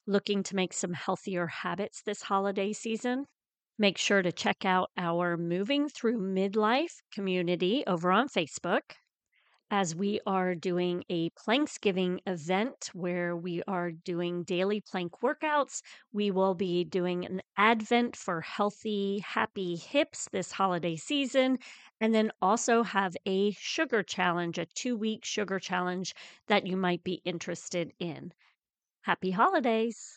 looking to make some healthier habits this holiday season, make sure to check out our Moving Through Midlife community over on Facebook, as we are doing a Planksgiving event where we are doing daily plank workouts. We will be doing an Advent for healthy, happy hips this holiday season, and then also have a sugar challenge, a 2-week sugar challenge that you might be interested in. Happy holidays!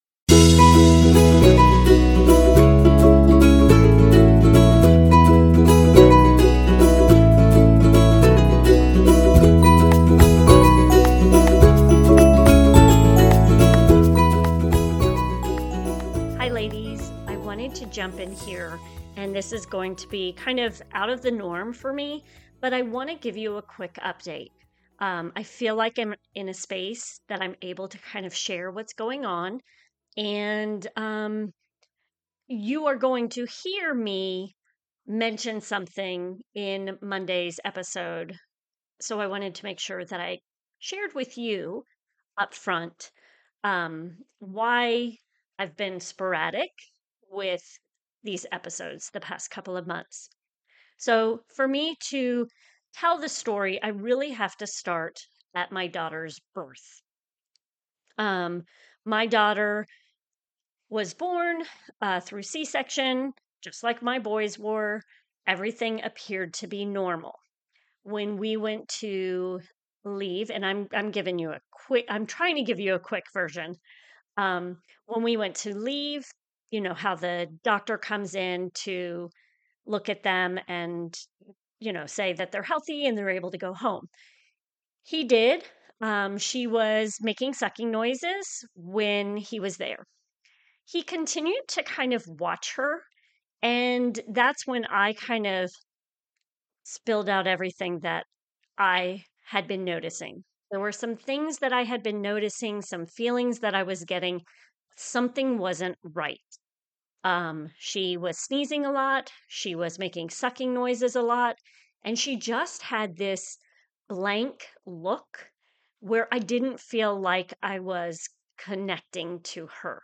Hi, ladies. I wanted to jump in here, and this is going to be kind of out of the norm for me, but I want to give you a quick update. I feel like I'm in a space that I'm able to kind of share what's going on, and you are going to hear me mention something in Monday's episode. So I wanted to make sure that I shared with you up front why I've been sporadic with these episodes the past couple of months. So, for me to tell the story, I really have to start at my daughter's birth. Um, my daughter was born through C section, just like my boys were. Everything appeared to be normal. When we went to leave, and I'm giving you a quick, I'm trying to give you a quick version. When we went to leave, you know how the doctor comes in to look at them and, say that they're healthy and they're able to go home. He did. She was making sucking noises when he was there. He continued to kind of watch her. And that's when I kind of spilled out everything that I had been noticing. There were some things that I had been noticing, some feelings that I was getting. Something wasn't right. She was sneezing a lot, she was making sucking noises a lot, and she just had this blank look where I didn't feel like I was connecting to her.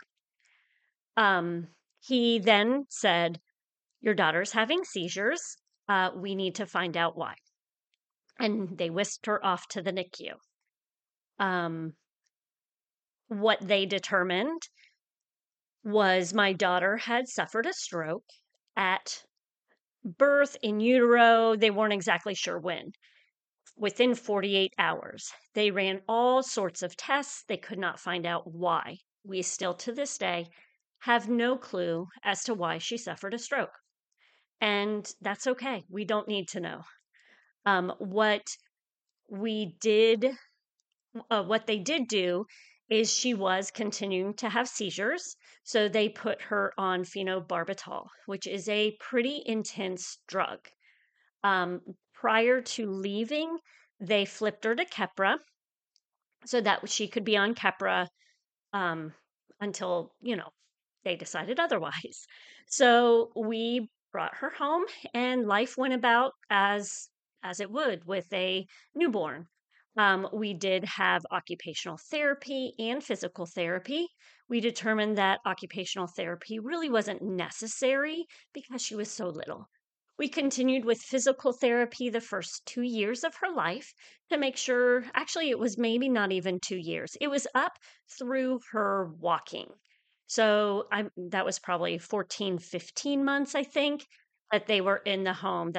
He then said, "Your daughter's having seizures. We need to find out why." And they whisked her off to the NICU. What they determined was my daughter had suffered a stroke at birth, in utero. They weren't exactly sure when. Within 48 hours, they ran all sorts of tests. They could not find out why. We still to this day have no clue as to why she suffered a stroke. And that's okay. We don't need to know. What we did what they did do is she was continuing to have seizures. So they put her on phenobarbital, which is a pretty intense drug. Prior to leaving, they flipped her to Keppra so that she could be on Keppra um, until, they decided otherwise. So we brought her home and life went about as it would with a newborn. We did have occupational therapy and physical therapy. We determined that occupational therapy really wasn't necessary because she was so little. We continued with physical therapy the first 2 years of her life to make sure, actually, it was maybe not even 2 years. It was up through her walking. So that was probably 14, 15 months, I think, that they were in the home.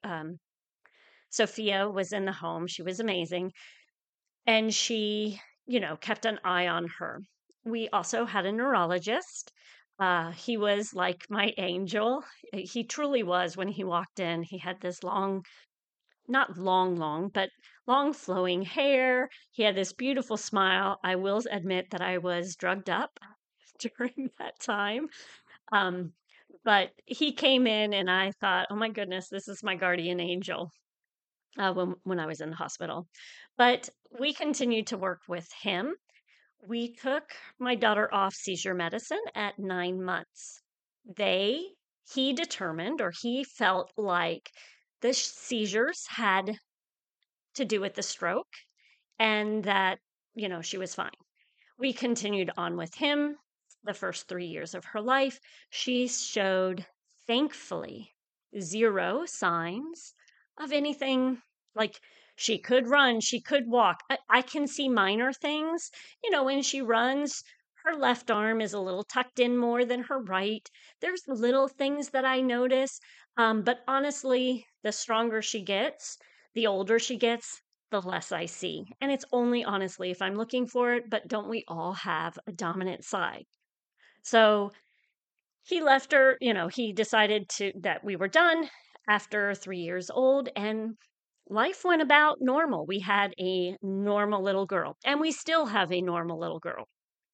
Sophia was in the home. She was amazing. And she, kept an eye on her. We also had a neurologist. He was like my angel. He truly was when he walked in. He had this long, not long, long, but long flowing hair. He had this beautiful smile. I will admit that I was drugged up during that time. Um, but he came in and I thought, oh my goodness, this is my guardian angel when I was in the hospital. But we continued to work with him. We took my daughter off seizure medicine at 9 months. They, he determined, or he felt like the seizures had to do with the stroke and that, she was fine. We continued on with him the first 3 years of her life. She showed, thankfully, zero signs of anything. Like, she could run, she could walk. I can see minor things. When she runs, her left arm is a little tucked in more than her right. There's little things that I notice. But honestly, the stronger she gets, the older she gets, the less I see. And it's only honestly if I'm looking for it, but don't we all have a dominant side? So he left her, he decided that we were done after 3 years old, and life went about normal. We had a normal little girl, and we still have a normal little girl.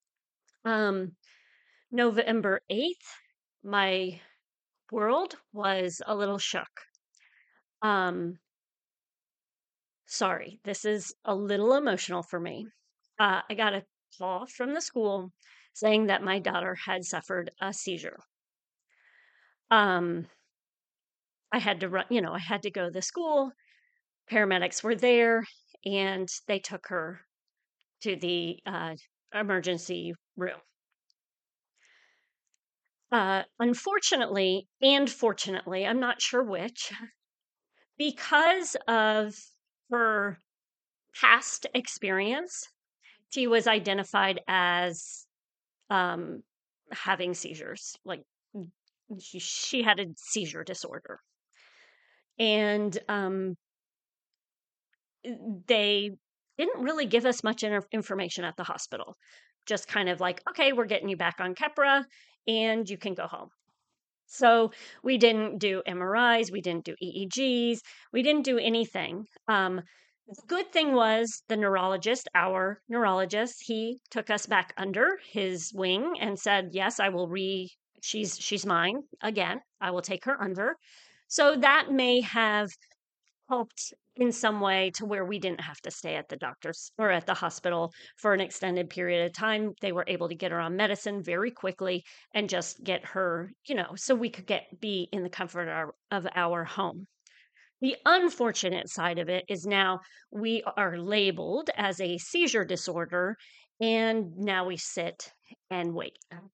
November 8th, my world was a little shook. Sorry, this is a little emotional for me. I got a call from the school saying that my daughter had suffered a seizure. Um, I had to run, I had to go to the school. Paramedics were there, and they took her to the emergency room. Unfortunately, and fortunately, I'm not sure which, because of her past experience, she was identified as having seizures. Like, she had a seizure disorder. And they didn't really give us much information at the hospital. Just kind of like, okay, we're getting you back on Keppra and you can go home. So we didn't do MRIs, we didn't do EEGs, we didn't do anything. The good thing was our neurologist, he took us back under his wing and said, yes, I will she's mine again. I will take her under. So that may have helped in some way to where we didn't have to stay at the doctor's or at the hospital for an extended period of time. They were able to get her on medicine very quickly and just get her, so we could be in the comfort of our home. The unfortunate side of it is now we are labeled as a seizure disorder, and now we sit and wait.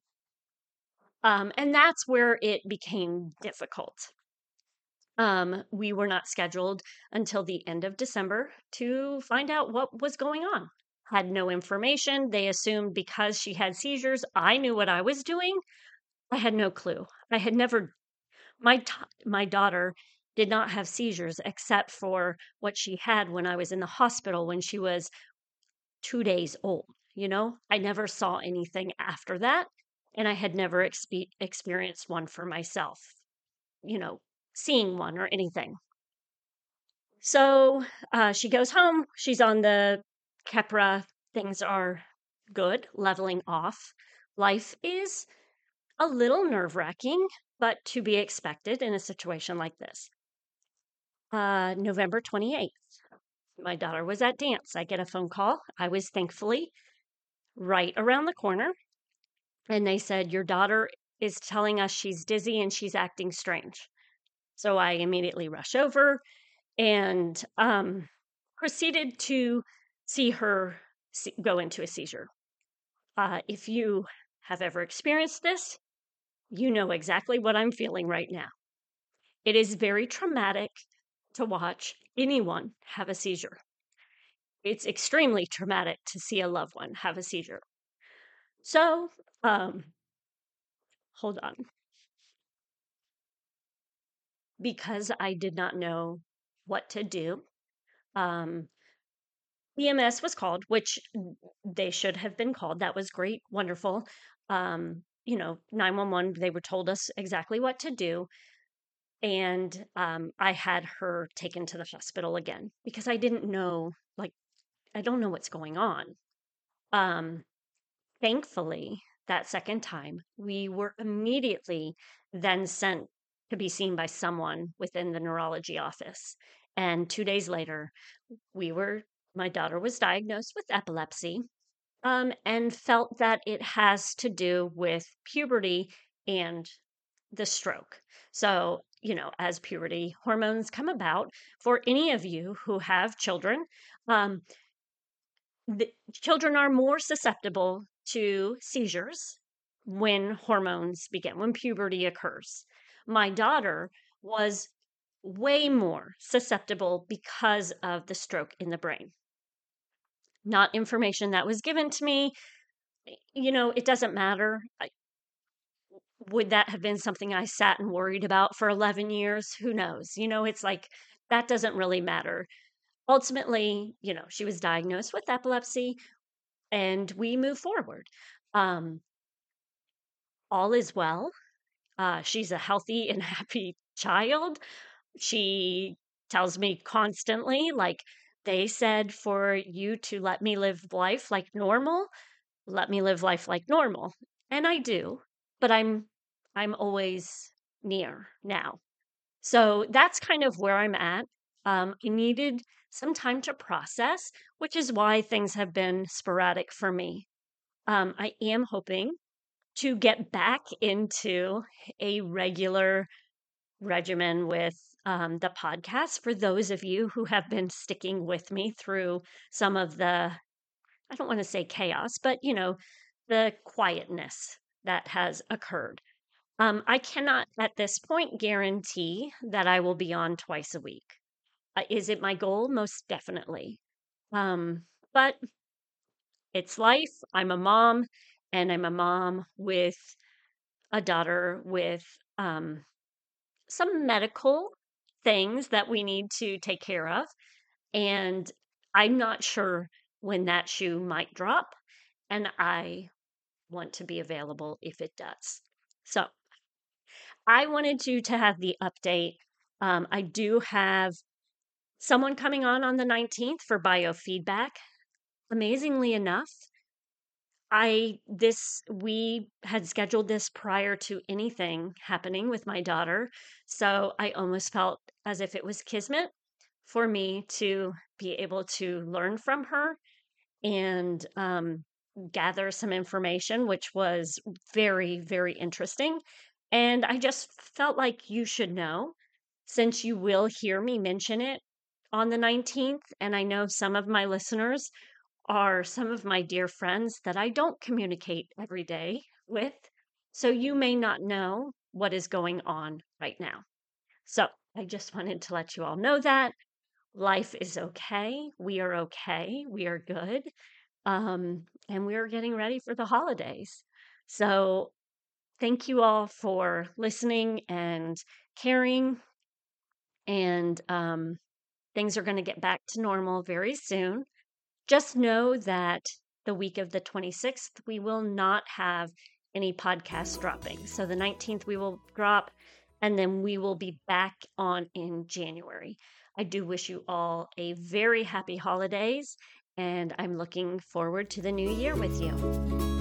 And that's where it became difficult. We were not scheduled until the end of December to find out what was going on. Had no information. They assumed because she had seizures, I knew what I was doing. I had no clue. I had never, my daughter did not have seizures except for what she had when I was in the hospital when she was 2 days old. I never saw anything after that. And I had never experienced one for myself, you know, seeing one or anything. So she goes home. She's on the Keppra. Things are good, leveling off. Life is a little nerve wracking, but to be expected in a situation like this. November 28th, my daughter was at dance. I get a phone call. I was thankfully right around the corner. And they said, your daughter is telling us she's dizzy and she's acting strange. So I immediately rush over and proceeded to see her go into a seizure. If you have ever experienced this, you know exactly what I'm feeling right now. It is very traumatic to watch anyone have a seizure. It's extremely traumatic to see a loved one have a seizure. So, hold on. Because I did not know what to do, um, EMS was called, which they should have been called. That was great, wonderful. 911, they were told us exactly what to do. And I had her taken to the hospital again because I didn't know, like, I don't know what's going on. Um, Thankfully, that second time, we were immediately then sent to be seen by someone within the neurology office. And 2 days later, my daughter was diagnosed with epilepsy, and felt that it has to do with puberty and the stroke. So, as puberty hormones come about, for any of you who have children, um, the children are more susceptible to seizures when hormones begin, when puberty occurs. My daughter was way more susceptible because of the stroke in the brain. Not information that was given to me. It doesn't matter. Would that have been something I sat and worried about for 11 years? Who knows? It's like that doesn't really matter. Ultimately, she was diagnosed with epilepsy and we move forward. Um, all is well. She's a healthy and happy child. She tells me constantly, like, they said for you to let me live life like normal, let me live life like normal. And I do, but I'm always near now. So that's kind of where I'm at. I needed some time to process, which is why things have been sporadic for me. I am hoping to get back into a regular regimen with the podcast for those of you who have been sticking with me through some of the, I don't want to say chaos, but the quietness that has occurred. I cannot at this point guarantee that I will be on twice a week. Is it my goal? Most definitely. But it's life. I'm a mom, and I'm a mom with a daughter with some medical things that we need to take care of. And I'm not sure when that shoe might drop. And I want to be available if it does. So I wanted you to have the update. I do have someone coming on the 19th for biofeedback. Amazingly enough, we had scheduled this prior to anything happening with my daughter. So I almost felt as if it was kismet for me to be able to learn from her and gather some information, which was very, very interesting. And I just felt like you should know, since you will hear me mention it on the 19th. And I know some of my listeners are some of my dear friends that I don't communicate every day with. So you may not know what is going on right now. So I just wanted to let you all know that life is okay. We are okay. We are good. And we are getting ready for the holidays. So thank you all for listening and caring. And things are going to get back to normal very soon. Just know that the week of the 26th, we will not have any podcasts dropping. So the 19th, we will drop, and then we will be back on in January. I do wish you all a very happy holidays, and I'm looking forward to the new year with you.